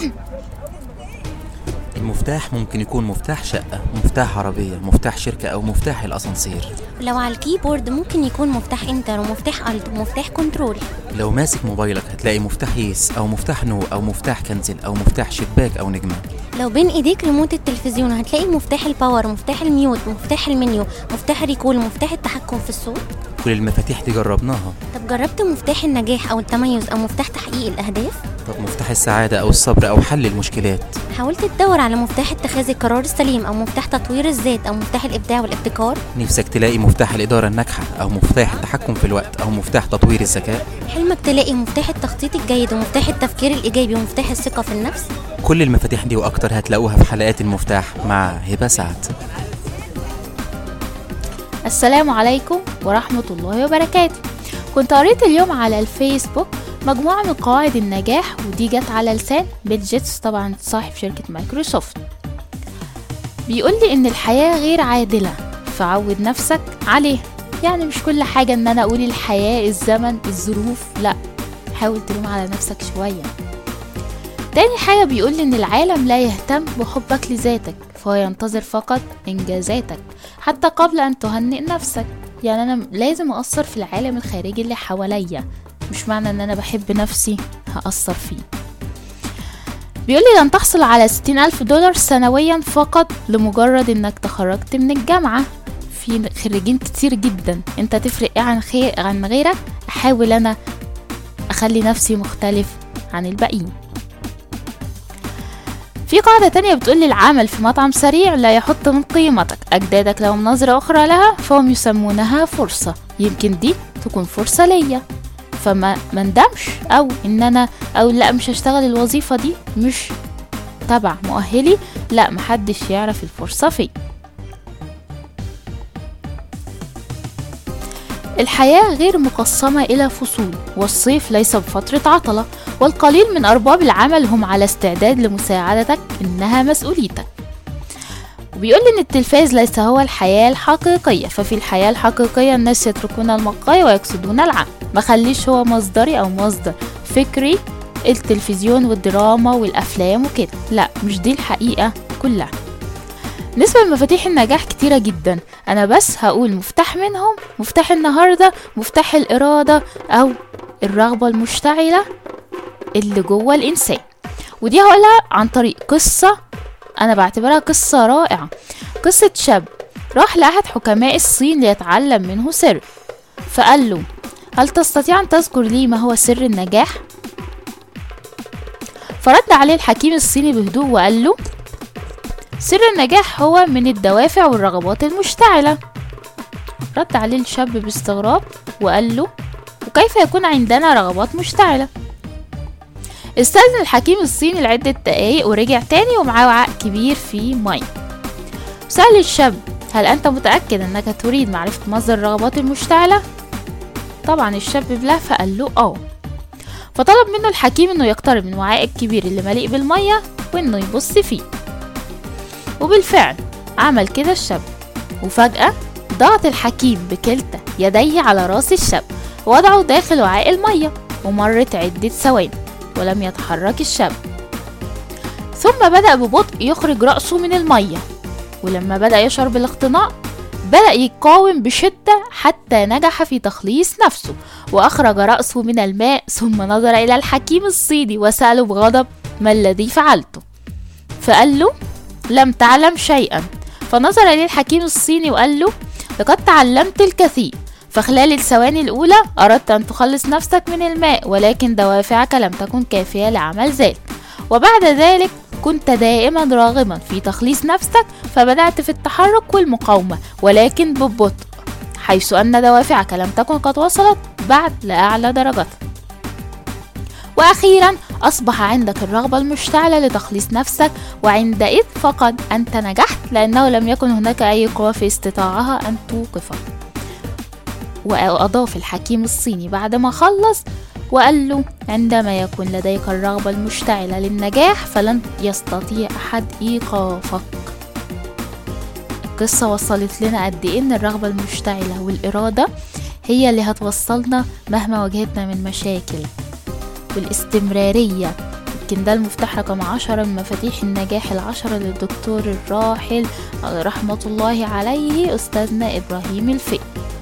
المفتاح ممكن يكون مفتاح شقة، مفتاح عربية، مفتاح شركة، أو مفتاح الأسانسير. لو على الكيبورد ممكن يكون مفتاح انتر ومفتاح الت ومفتاح كنترول. لو ماسك موبايلك هتلاقي مفتاح يس أو مفتاح نو أو مفتاح كنزل أو مفتاح شباك أو نجمة. لو بين ايديك ريموت التلفزيون هتلاقي مفتاح الباور، مفتاح الميوت، مفتاح المنيو، مفتاح الريكول، مفتاح التحكم في الصوت. كل المفاتيح دي جربناها. طب جربت مفتاح النجاح او التميز او مفتاح تحقيق الاهداف؟ طب مفتاح السعادة أو الصبر أو حل المشكلات؟ حاولت تدور على مفتاح اتخاذ القرار السليم او مفتاح تطوير الذات او مفتاح الابداع والابتكار؟ نفسك تلاقي مفتاح الإدارة الناجحة أو مفتاح التحكم في الوقت أو مفتاح تطوير الذكاء؟ حلمك تلاقي مفتاح التخطيط الجيد ومفتاح التفكير الإيجابي ومفتاح الثقة في النفس؟ كل المفاتيح دي وأكتر هتلاقوها في حلقات المفتاح مع هبة سعد. السلام عليكم ورحمة الله وبركاته. كنت قريت اليوم على الفيسبوك مجموعة من قواعد النجاح، ودي جت على لسان بيل جيتس، طبعا صاحب شركة مايكروسوفت. بيقول لي ان الحياة غير عادلة، فعود نفسك عليها. يعني مش كل حاجة ان انا اقول الحياة، الزمن، الظروف، لا، حاول تلوم على نفسك شوية. تاني حاجة بيقول لي ان العالم لا يهتم بحبك لذاتك، فهو ينتظر فقط انجازاتك حتى قبل ان تهنئ نفسك. يعني انا لازم اثر في العالم الخارجي اللي حواليا، مش معنى ان انا بحب نفسي هأثر فيه. بيقول لي لن تحصل على $60,000 سنويا فقط لمجرد انك تخرجت من الجامعة. في خريجين كتير جدا، انت تفرق ايه عن غيرك؟ احاول انا اخلي نفسي مختلف عن الباقيين. في قاعدة تانية بتقول لي العمل في مطعم سريع لا يحط من قيمتك. أجدادك لهم نظرة أخرى لها فهم يسمونها فرصة، يمكن دي تكون فرصة ليا، فما ندمش أو إن أنا أو لا مش هشتغل الوظيفة دي، مش تبع مؤهلي، لا، محدش يعرف الفرصة فيه. الحياة غير مقسمة إلى فصول، والصيف ليس بفترة عطلة، والقليل من أرباب العمل هم على استعداد لمساعدتك، إنها مسؤوليتك. وبيقول إن التلفاز ليس هو الحياة الحقيقية، ففي الحياة الحقيقية الناس يتركون المقاي ويقصدون العمل. ما خليش هو مصدري أو مصدر فكري التلفزيون والدراما والأفلام وكده، لا، مش دي الحقيقة كلها. بالنسبة لمفاتيح النجاح كتيرة جدا، أنا بس هقول مفتاح منهم، مفتاح النهاردة، مفتاح الإرادة أو الرغبة المشتعلة اللي جوه الإنسان. ودي هقولها عن طريق قصة أنا بعتبرها قصة رائعة. قصة شاب راح لأحد حكماء الصين ليتعلم منه سر، فقال له: هل تستطيع أن تذكر لي ما هو سر النجاح؟ فرد عليه الحكيم الصيني بهدوء وقال له: سر النجاح هو من الدوافع والرغبات المشتعلة. رد عليه الشاب باستغراب وقال له: وكيف يكون عندنا رغبات مشتعلة؟ استأذن الحكيم الصيني لعدة دقايق ورجع تاني ومعاه وعاء كبير فيه مية. سأل الشاب: هل أنت متأكد أنك تريد معرفة مصدر الرغبات المشتعلة؟ طبعا الشاب بلهفة قال له آه. فطلب منه الحكيم أنه يقترب من وعاء الكبير اللي مليء بالمية وأنه يبص فيه، وبالفعل عمل كده الشاب. وفجأة ضغط الحكيم بكلتا يديه على راس الشاب ووضعه داخل وعاء المية، ومرت عدة ثواني ولم يتحرك الشاب. ثم بدأ ببطء يخرج رأسه من المية، ولما بدأ يشعر بالاقتناء بدأ يقاوم بشدة حتى نجح في تخليص نفسه، وأخرج رأسه من الماء. ثم نظر إلى الحكيم الصيني وسأله بغضب: ما الذي فعلته؟ فقال له: لم تعلم شيئا. فنظر إليه الحكيم الصيني وقال له: لقد تعلمت الكثير، فخلال الثواني الأولى أردت أن تخلص نفسك من الماء، ولكن دوافعك لم تكن كافية لعمل ذلك، وبعد ذلك كنت دائما راغبا في تخليص نفسك، فبدأت في التحرك والمقاومة ولكن ببطء، حيث أن دوافعك لم تكن قد وصلت بعد لأعلى درجتها. وأخيرا أصبح عندك الرغبة المشتعلة لتخليص نفسك، وعندئذ فقد أنت نجحت، لأنه لم يكن هناك أي قوة في استطاعها أن توقفك. وأضاف الحكيم الصيني بعدما خلص وقال له: عندما يكون لديك الرغبة المشتعلة للنجاح فلن يستطيع أحد إيقافك. القصة وصلت لنا قد إيه إن الرغبة المشتعلة والإرادة هي اللي هتوصلنا مهما واجهتنا من مشاكل، والاستمرارية يمكن ده المفتاح رقم 10 من مفاتيح النجاح ال10 للدكتور الراحل رحمة الله عليه أستاذنا إبراهيم الفقي.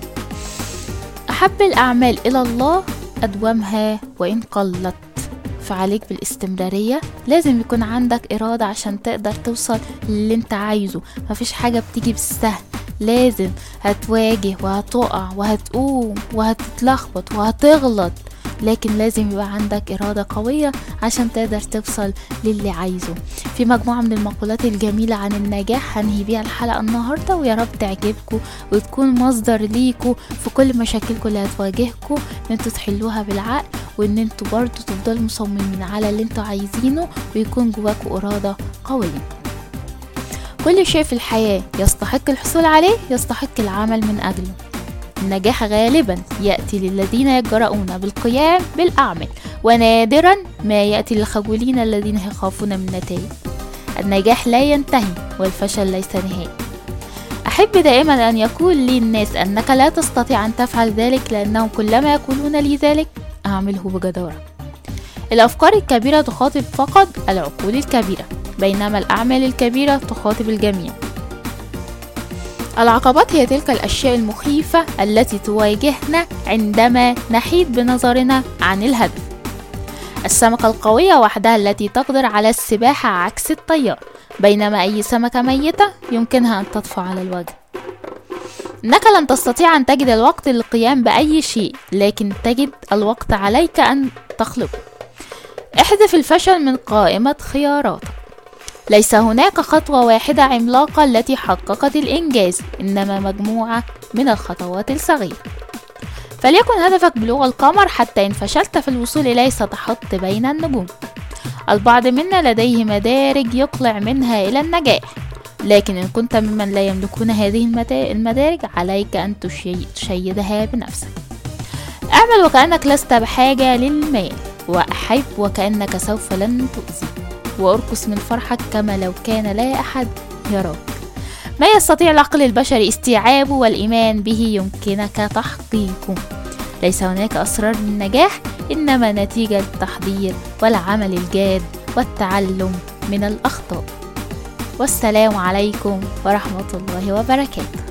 أحب الأعمال إلى الله أدومها وإن قلت، فعليك بالاستمرارية. لازم يكون عندك إرادة عشان تقدر توصل للي انت عايزه. مفيش حاجة بتيجي بالسهل، لازم هتواجه وهتقع وهتقوم وهتتلخبط وهتغلط، لكن لازم يبقى عندك إرادة قوية عشان تقدر توصل للي عايزه. في مجموعة من المقولات الجميلة عن النجاح هنهي بيها الحلقة النهاردة، ويا رب تعجبكم وتكون مصدر ليكم في كل مشاكلكم اللي هتواجهكم، ان انتوا تحلوها بالعقل، وان انتوا برضو تفضلوا مصممين على اللي انتوا عايزينه، ويكون جواكم إرادة قوية. كل شيء في الحياة يستحق الحصول عليه يستحق العمل من أجله. النجاح غالبا يأتي للذين يجرؤون بالقيام بالأعمال، ونادرا ما يأتي للخجولين الذين يخافون من النتائج. النجاح لا ينتهي والفشل ليس نهائي. أحب دائما أن يقول لي الناس أنك لا تستطيع أن تفعل ذلك، لأنهم كلما يقولون لي ذلك أعمله بجدارة. الأفكار الكبيرة تخاطب فقط العقول الكبيرة، بينما الأعمال الكبيرة تخاطب الجميع. العقبات هي تلك الأشياء المخيفة التي تواجهنا عندما نحيد بنظرنا عن الهدف. السمكة القوية وحدها التي تقدر على السباحة عكس الطيار، بينما أي سمكة ميتة يمكنها أن تطفو على الوجه. إنك لن تستطيع أن تجد الوقت للقيام بأي شيء، لكن تجد الوقت عليك أن تخلقه. احذف الفشل من قائمة خياراتك. ليس هناك خطوة واحدة عملاقة التي حققت الإنجاز، إنما مجموعة من الخطوات الصغيرة. فليكن هدفك بلوغ القمر، حتى إن فشلت في الوصول إليه ستحط بين النجوم. البعض منا لديه مدارج يقلع منها إلى النجاح، لكن إن كنت ممن لا يملكون هذه المدارج عليك أن تشيدها بنفسك. اعمل وكأنك لست بحاجة للمال، وأحب وكأنك سوف لن تؤذي، وارقص من فرحك كما لو كان لا أحد يراك. ما يستطيع العقل البشري استيعابه والإيمان به يمكنك تحقيقه. ليس هناك أسرار للنجاح، إنما نتيجة التحضير والعمل الجاد والتعلم من الأخطاء. والسلام عليكم ورحمة الله وبركاته.